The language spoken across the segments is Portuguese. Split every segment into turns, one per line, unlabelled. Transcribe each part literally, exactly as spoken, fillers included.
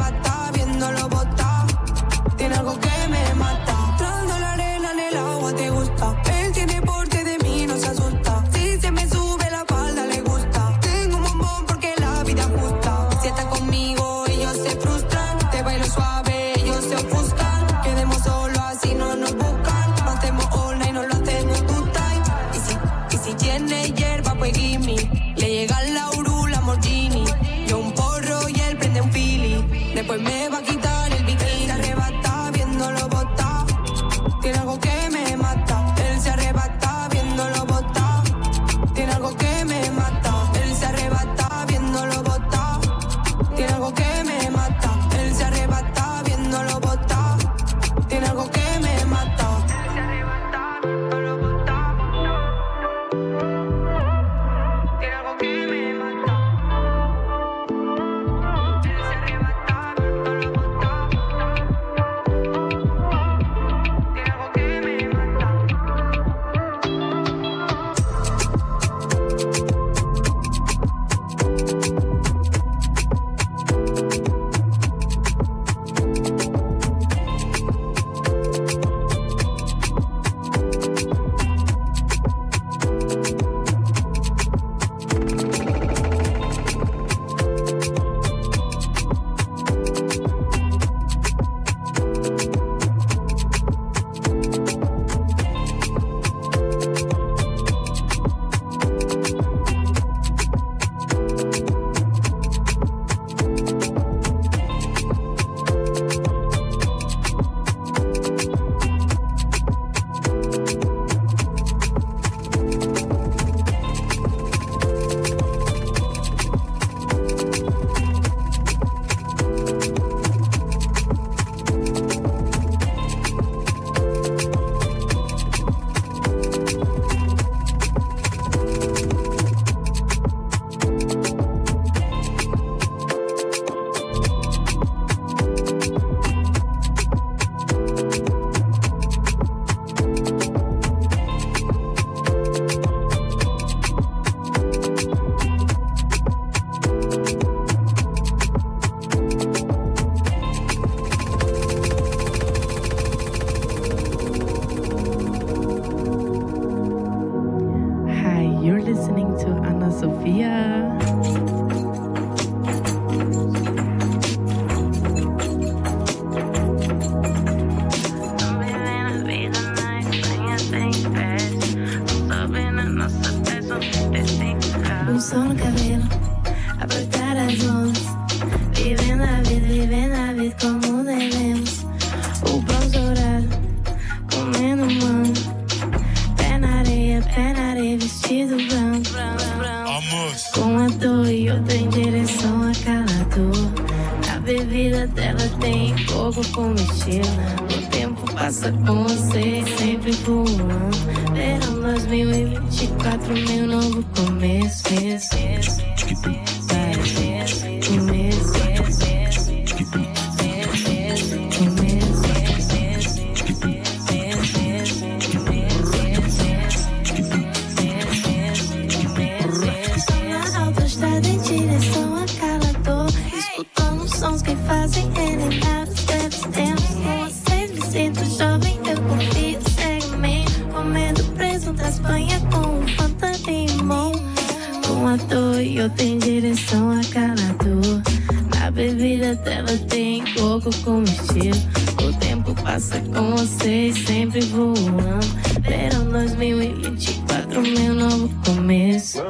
arrebata viéndolo botar. Tiene algo que me mata. Trando la arena en el agua te gusta. Él tiene porte de mí, no se asusta. Si se me sube la falda le gusta. Tengo un bombón porque la vida justa. Si está conmigo ellos se frustran. Te bailo suave, ellos se ofuscan. Quedemos solo así no nos buscan. No hacemos all y no lo hacemos two time. Y si, y si tiene hierba pues gimme. Le llega la Uru, Lamborghini. Yo un porro y él prende un pili. Después me va a quitar el bikini. Se arrebata viéndolo botar. Tiene algo que me mata. Él se arrebata viéndolo botar. Tiene algo que me mata. Él se arrebata viéndolo botar. Tiene algo que me mata. Él se arrebata viéndolo botar. Tiene algo que me mata. Él se arrebata viéndolo botar. Tiene algo que me mata. Él se arrebata viéndolo botar. Tiene algo que me mata.
Hi, you're listening to Ana Sofia.
Um sol no cabelo, apertar as mãos. Vivendo a vida, vivendo a vida como devemos. O bronze dourado, comendo mão. Pé na areia, pé na areia, vestido branco. Com a dor e outra em direção a calador. A bebida dela tem coco com estilo. O tempo passa com você, sempre voando. Verão dois mil e vinte e quatro, meu novo começo. Começo, na autoestrada em direção a calador. Escutando sons que fazem relembrar os velhos tempos. Com vocês me sinto jovem, eu confio cegamente. Comendo presunto da Espanha com um Fanta limão. Com a dor e outra em direção a calador. Na bebida dela tem coco com estilo. O tempo passa com vocês, sempre voando. Verão dois mil e vinte e quatro, meu novo começo.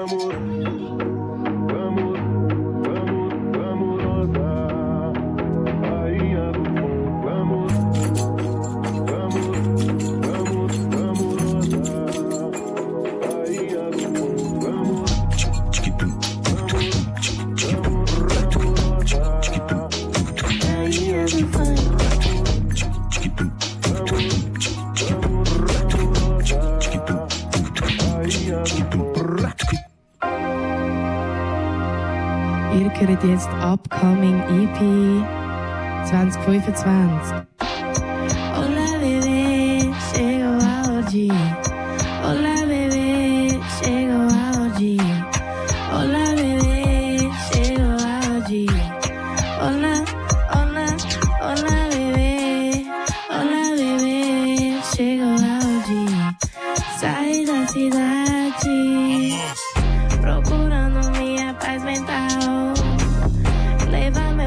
Ihr hört jetzt Upcoming E P zwanzig fünfundzwanzig.
Hola bebé, llegó a O G. Hola bebé, llegó a O G. Hola bebé, llegó a O G. Hola, hola.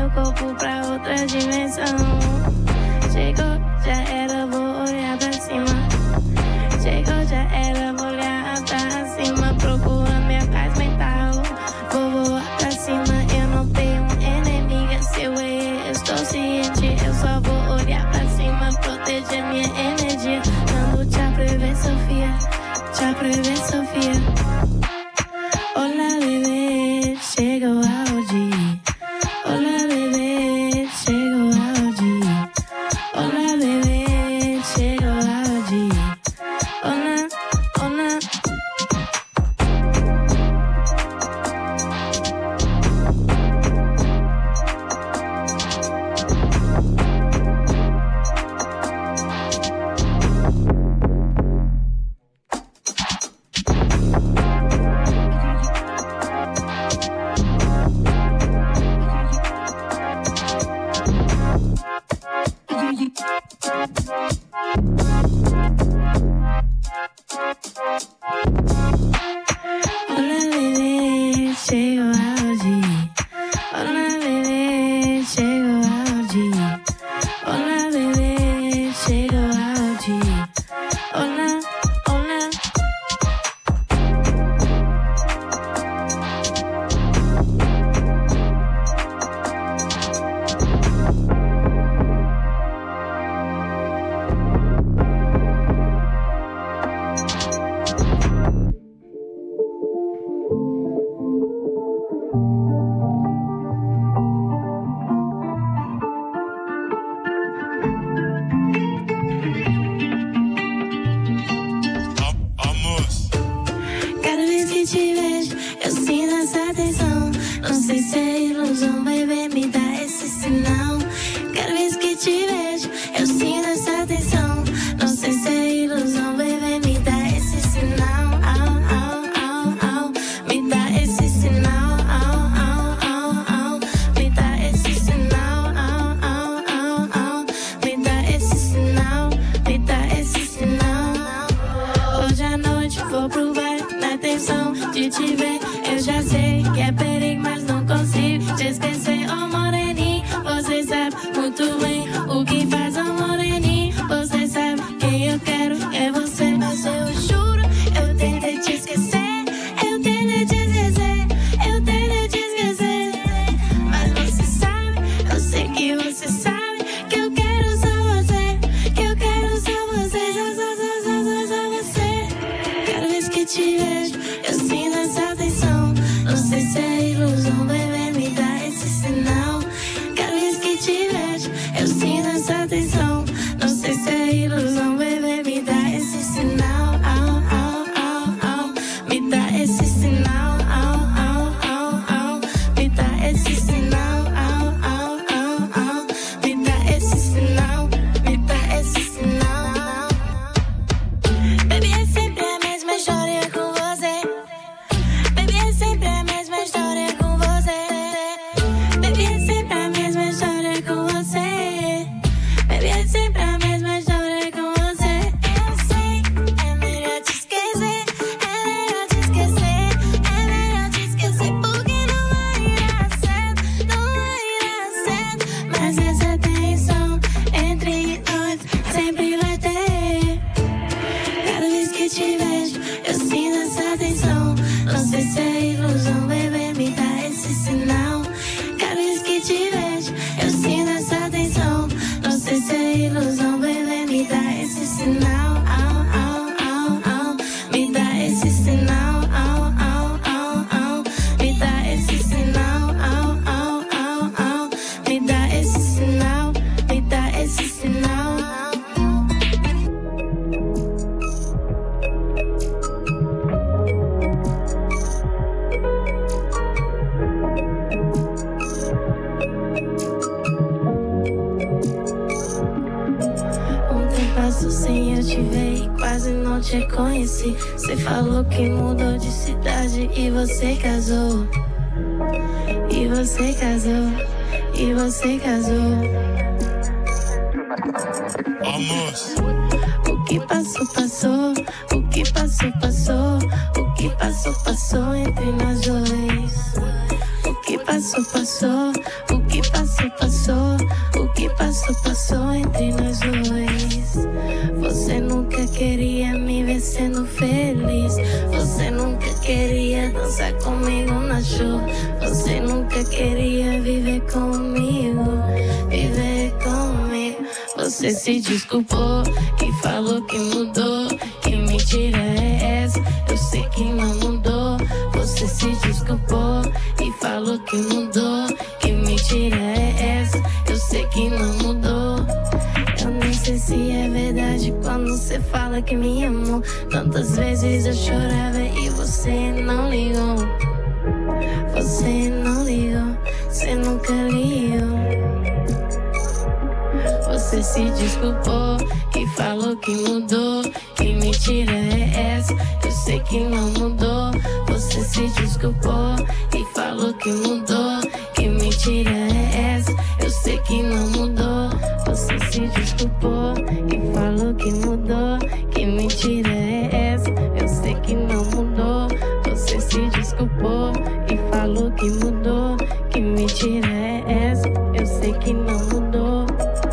meu corpo pra outra dimensão. Chegou, já era, vou olhar pra cima. Chegou, já era, vou olhar pra cima. Procura minha paz mental, vou voar pra cima. Eu não tenho inimiga, seu eu estou ciente. Eu só vou olhar pra cima, proteger minha energia. Dando tchau pra ver Sofia, tchau pra ver Sofia. Olá, bebê, chegou ao dia. Olá, bebê, chegou ao dia. Olá, bebê, chegou ao dia. Olá, olá. Olá, bebê, chegou ao dia. Olá, bebê, chegou ao dia. Olá, bebê, chegou ao dia. Olá, olá. Cada vez que te vejo, eu sinto essa tensão. Não sei se é ilusão, baby, me dá esse sinal. Cada vez que te vejo, eu sinto essa tensão. Não sei se é ilusão, baby, me dá esse sinal. Au, au, au, au. Me dá esse sinal. Au, au, au, au. Me dá esse sinal. Au, au, au, au. Me dá esse sinal. Me dá esse sinal. Hoje à noite vou pro baile na tensão de te ver. Eu já sei que é perigo, mas não consigo te esquecer. Oh, moreninho, você sabe muito bem o que faz, oh, moreninho. Você sabe quem eu quero é você. Mas eu juro, eu tentei te esquecer. Eu tentei te esquecer. Eu tentei te esquecer. Mas você sabe, eu sei que você sabe que eu quero só você. Que eu quero só você. Só, só, só, só, só, só você. Cada vez que te vejo, eu sinto essa tensão. Não sei se é ilusão, baby, me dá esse sinal. Cada vez que te vejo, eu sinto essa tensão. Não sei se é ilusão, baby, me dá esse sinal. Au, au, au, au. Me dá esse sinal. Au, au, au, au. Me dá esse sinal. Au, au, au, au. Me dá esse sinal. Me dá esse sinal. Baby, é sempre a mesma história com você. Baby, é sempre a mesma história com você. Baby, é sempre a mesma história com você. Baby, é sempre a mesma história com você. Eu sei, é melhor te esquecer. É melhor te esquecer. É melhor te esquecer. Porque não vai dar certo. Não vai dar certo. Mas essa tensão entre nós sempre vai ter. Cada vez que te vejo, eu sinto essa tensão. Não sei se é ilusão, baby, me dá esse sinal. Cada vez que te vejo, eu sinto essa tensão. Não sei se é ilusão, baby, me dá esse sinal. Au, au, au, au. Me dá esse sinal. Au, au, au, au. Me dá esse sinal. Au, au, au, au. Me dá esse sinal. Me dá esse sinal. Um tempo passou sem eu te ver e quase não te reconheci. Você falou que mudou de cidade e você casou. E você casou. E você casou.
Vamos.
O que passou, passou. O que passou, passou. O que passou, passou entre nós dois. O que passou, passou. O que passou, passou. O que passou, passou entre nós dois. Você nunca queria me ver sendo feliz. Você nunca queria dançar comigo na chuva. Você nunca queria viver comigo. Viver comigo. Você se desculpou e falou que mudou. Que mentira é essa? Eu sei que não mudou. Você se desculpou e falou que mudou. Que mentira é essa? Eu sei que não mudou. Eu nem sei se é verdade quando você fala que me amou. Tantas vezes eu chorava e você não ligou. Você não ligou, você nunca ligou. Você se desculpou e falou que mudou. Que mentira é essa? Eu sei que não mudou. Você se desculpou e falou que mudou. Que mentira é essa? Eu sei que não mudou. Você se desculpou e falou que mudou. Que mentira é essa? Eu sei que não mudou. Você se desculpou e falou que mudou. Que mentira é essa? Eu sei que não mudou.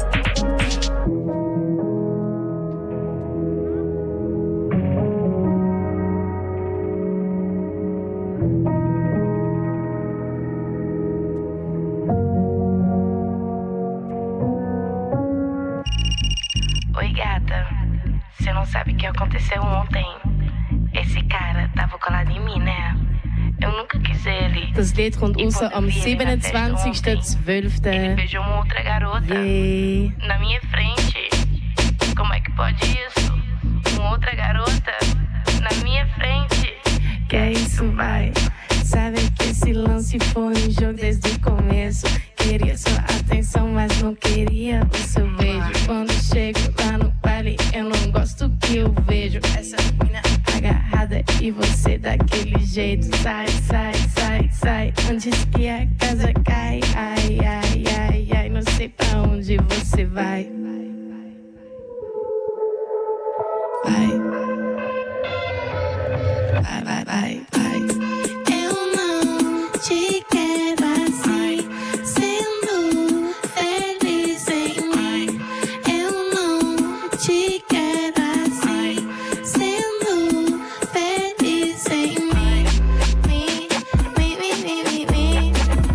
Oi, gata. Você não sabe o que aconteceu ontem? Esse cara tava colado em mim, né? Eu nunca quis ele.
Das Lied kommt
E
raus
quando
am
eu vi ele na festa
siebenundzwanzigsten
ontem, Ele
zwölften
beijou uma outra garota
Yay.
na minha frente. Como é que pode isso? Uma outra garota na minha frente.
Que é isso, vai. Sabe que esse lance foi um jogo desde o começo. Queria sua atenção, mas não queria o seu beijo. Quando chego lá no baile, eu não gosto que eu vejo. Essa mina agarrada e você daquele jeito. Sai, sai, sai, sai, antes que a casa cai. Ai, ai, ai, ai, não sei pra onde você vai. Vai. Vai, vai, vai, vai. Eu não te quero assim, sendo feliz sem mim. Eu não te quero assim, sendo feliz sem mim. Me, me, me, me, me, me.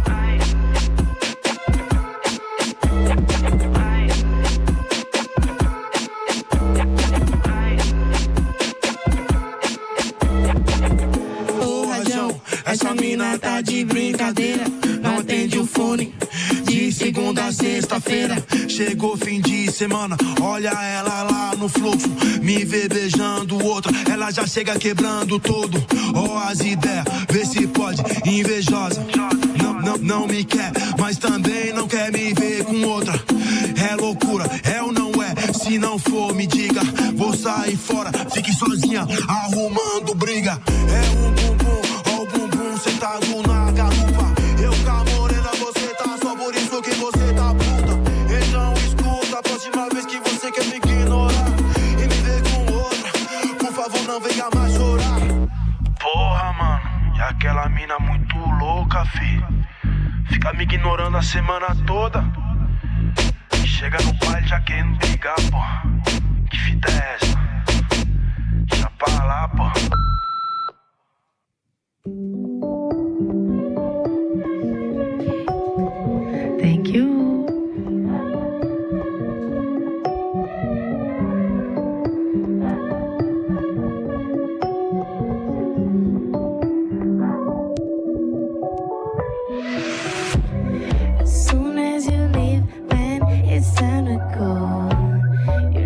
Essa mina tá de brincadeira, não atende o fone. De segunda a sexta-feira, chegou fim de semana. Olha ela lá no fluxo, me vê beijando outra. Ela já chega quebrando tudo. Ó oh, as ideias, vê se pode, invejosa. Não, não, não me quer, mas também não quer me ver com outra. É loucura, é ou não é? Se não for, me diga. Vou sair fora, fique sozinha, arrumando briga. É um bumbum, ó o bumbum sentado na garupa. Eu com a morena, você tá só por isso que você tá puta. Então escuta, a próxima vez que você quer me ignorar e me ver com outra, por favor não venha mais chorar. Porra, mano, e aquela mina muito louca, fi. Fica me ignorando a semana toda. Chega no baile já querendo brigar, porra. Que fita é essa? Deixa pra lá, porra.
Thank you.
As soon as you leave, man, it's time to go. You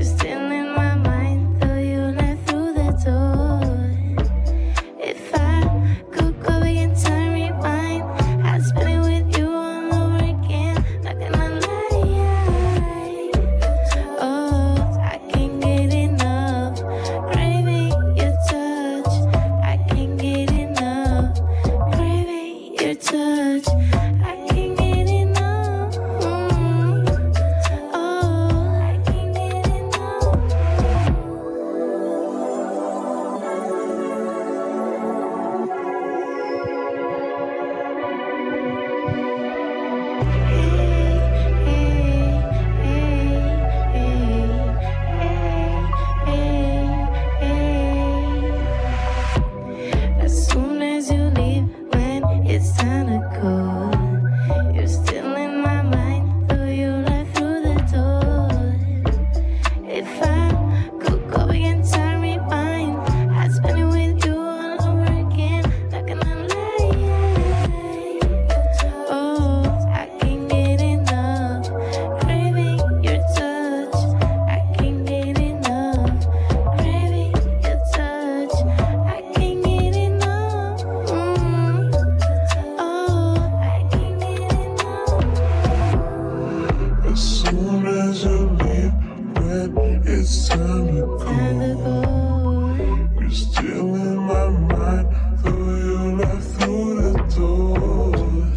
again. It's time to go. You're still in my mind, though you left through the door.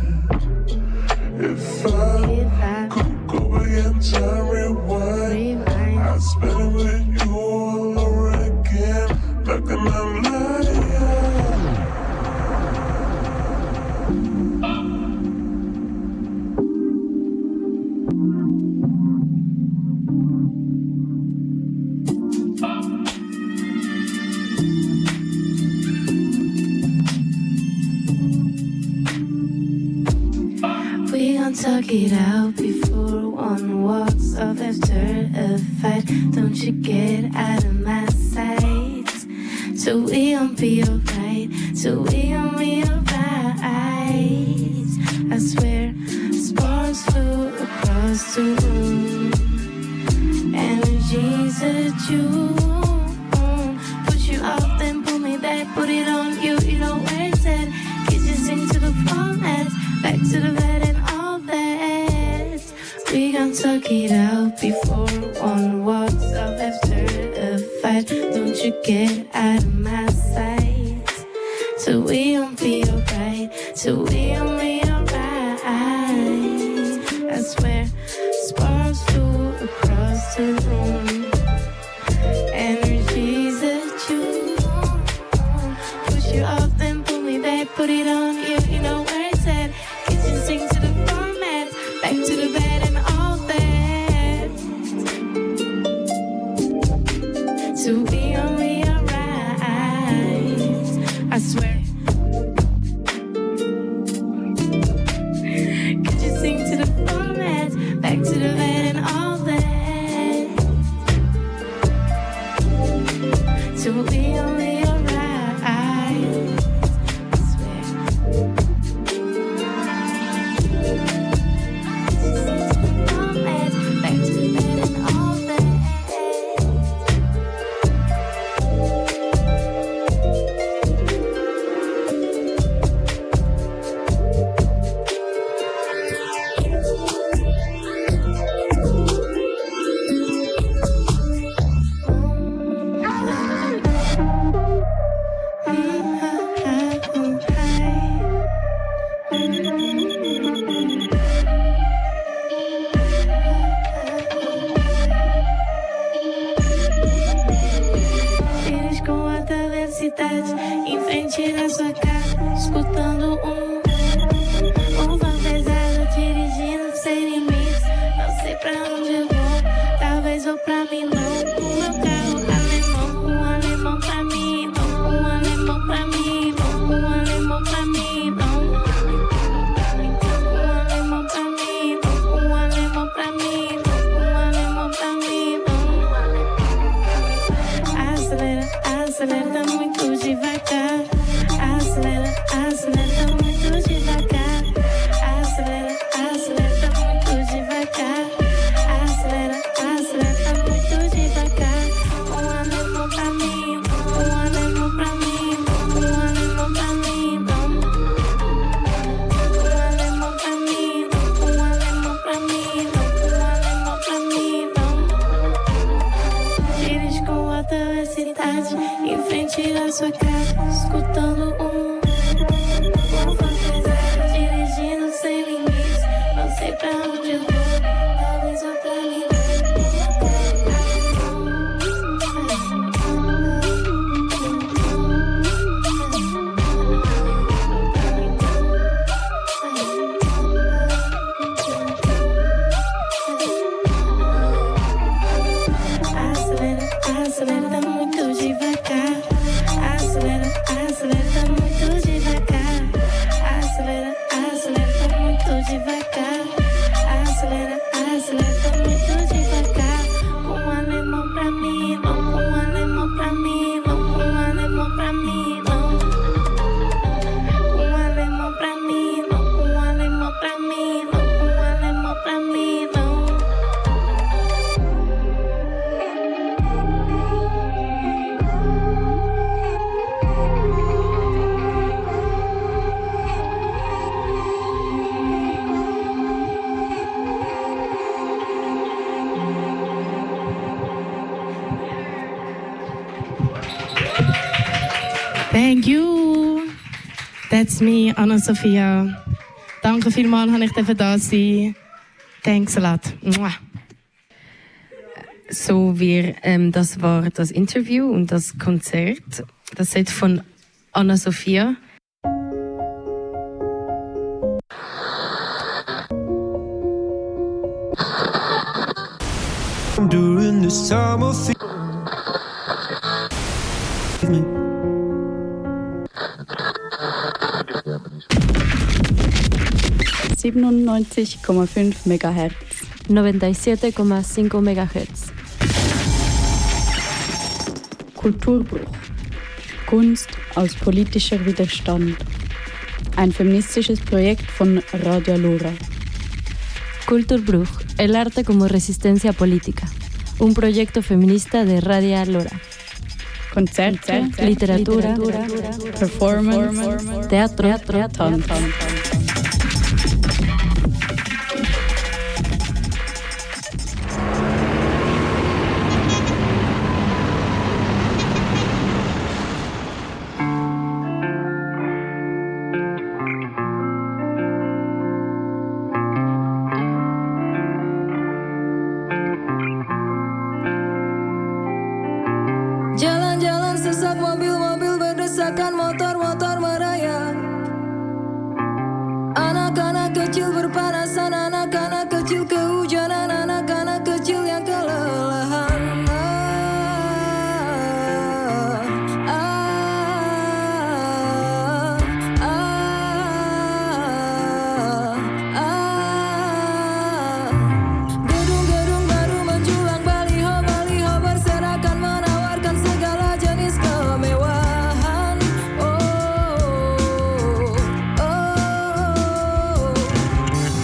If I, if I could go back in time, rewind, rewind. I'd spend it with you all over again, like an outlier.
Talk it out before one walks off after a fight. Don't you get out of my sight? So we won't be alright. So we won't be alright. I swear, sparks flew across the room. Energies that you put you off, then pull me back. Put it on you, you know where it's at. Get you sing to the format, back to the bed and all that. We gon' talk it out before one walks off after a fight. Don't you get out of my sight? So we won't be alright. So we won't be alright. I swear, sparks flew across the room. Energies that you push you off, then pull me back. Put it on you, you know where it's at. Kitchen sink to the format, back to the bed and all that. So we only alright. I swear. Kitchen sink to the format, back to the bed and all that. So we only alright. Em frente da sua casa, escutando um Um van pesado, dirigindo sem limites. Não sei pra onde eu vou, talvez vou pra Milão. O meu carro alemão, um alemão pra mim, não. Um alemão pra mim, não. Um alemão pra mim, não. Um alemão pra mim, não. Um alemão pra mim, não. Um alemão pra mim, não. Acelera, acelera muito devagar. Acelera, acelera muito devagar. Acelera, acelera muito devagar. Acelera, acelera muito devagar. Um alemão pra mim, um alemão pra mim, um alemão pra mim, não. Um alemão pra mim, um alemão pra mim, um alemão pra mim, não. Dirige com alta velocidade em frente da sua casa, escutando um Um van pesado, dirigindo sem limites. Não sei pra onde eu vou, talvez vou pra mim. Acelera, acelera muito devagar. Acelera, acelera
Thank you. That's me, Anna-Sophia. Danke vielmals, dass ich da sein. Thanks a lot. Mua.
So, wir, ähm, das war das Interview und das Konzert. Das Set von Anna-Sophia.
During this time of fear.
siebenundneunzig Komma fünf Megahertz.
noventa y siete Komma cinco Megahertz.
Kulturbruch. Kunst aus politischer Widerstand. Ein feministisches Projekt von Radio Lora.
Kulturbruch, el arte como resistencia política. Un proyecto feminista de Radio Lora.
Konzerte,
Literatura,
Performance,
teatro, teatro,
Tanz.
Jalan-jalan sesak, mobil-mobil berdesakan, motor-motor merayap. Anak-anak kecil berpanasan, anak-anak kecil kehujanan, anak-anak kecil yang kelelahan. Ah, ah, ah, ah. Gedung-gedung baru menjulang, baliho-baliho berserakan, menawarkan segala jenis kemewahan. Oh, oh, oh.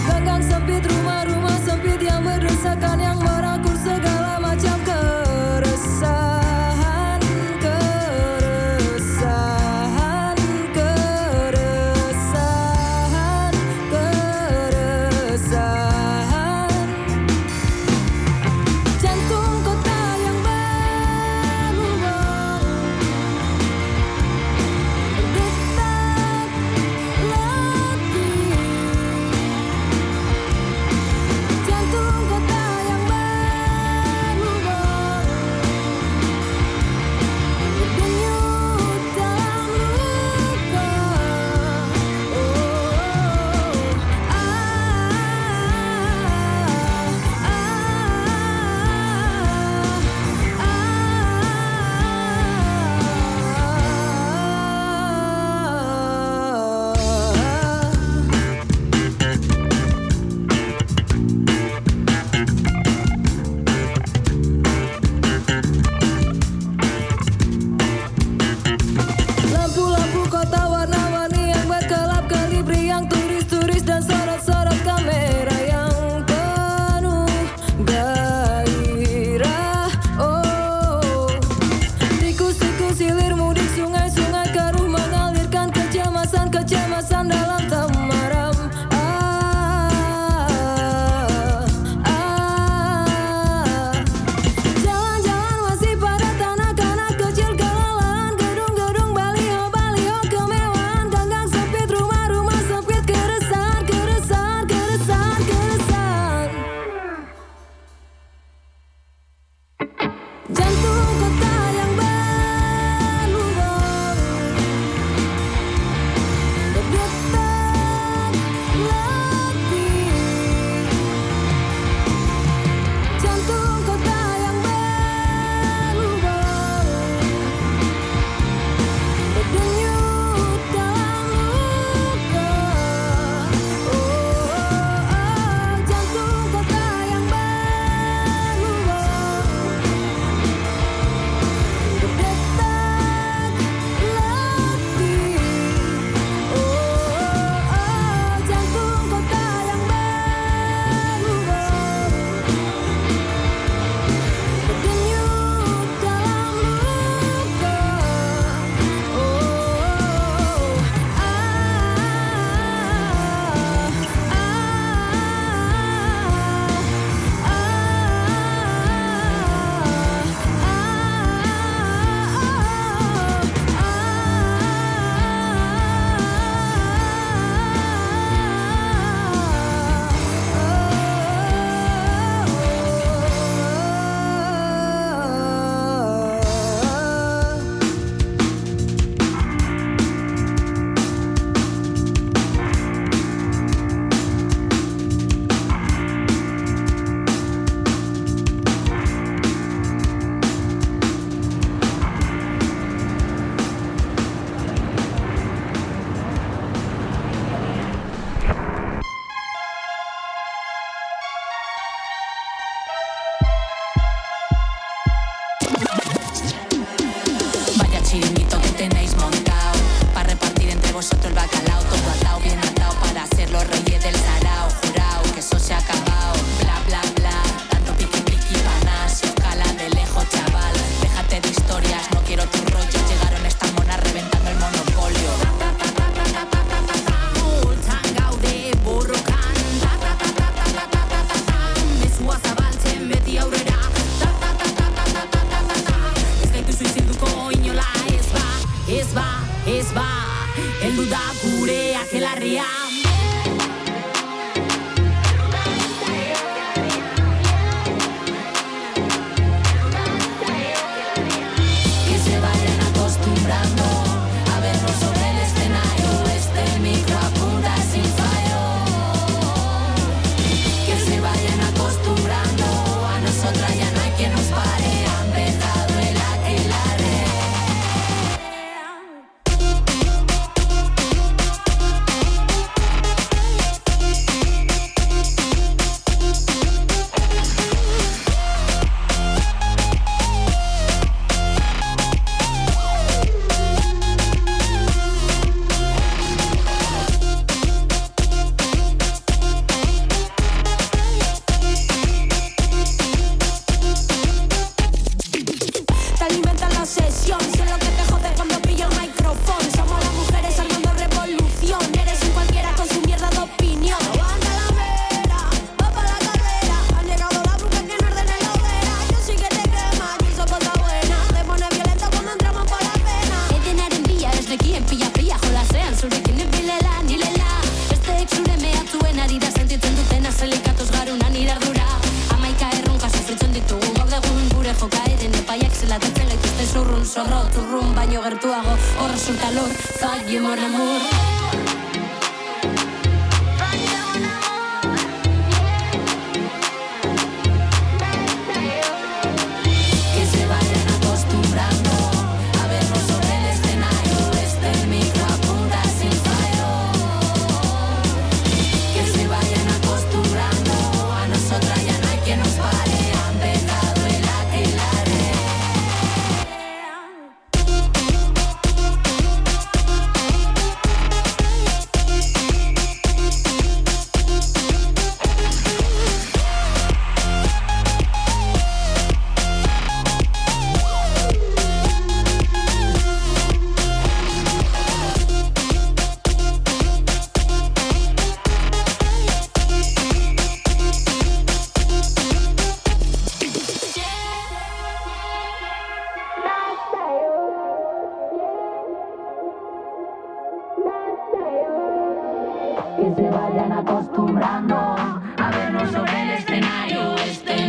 gertuago, hor resulta lor, zaio mon amor.